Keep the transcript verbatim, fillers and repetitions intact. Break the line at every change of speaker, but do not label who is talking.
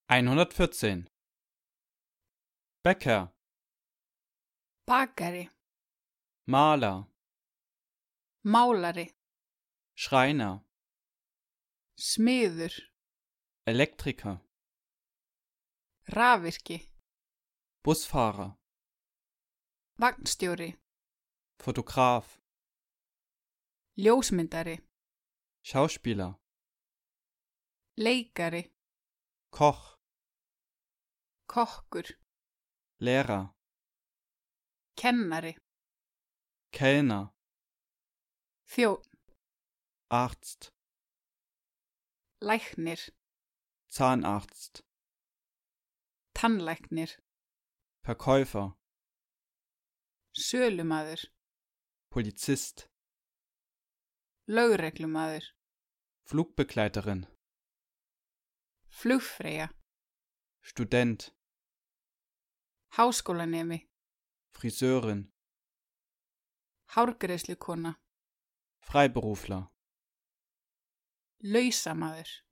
hundertvierzehn. Bäcker,
Bakari,
Maler,
málari,
Schreiner,
smiður,
Elektriker,
rafvirki,
Busfahrer,
vagnstjóri,
Fotograf,
ljósmyndari,
Schauspieler,
leikari,
Koch,
kokkur,
Lehrer,
kennari,
Kellner,
þjónn,
Arzt,
læknir,
Zahnarzt,
tannlæknir,
Verkäufer,
sölumaður,
Polizist,
lögreglumaður,
Flugbegleiterin,
flugfreyja,
Student,
háskólanemi,
Friseurin,
hárgreiðslukona,
Freiberufler,
lausamaður.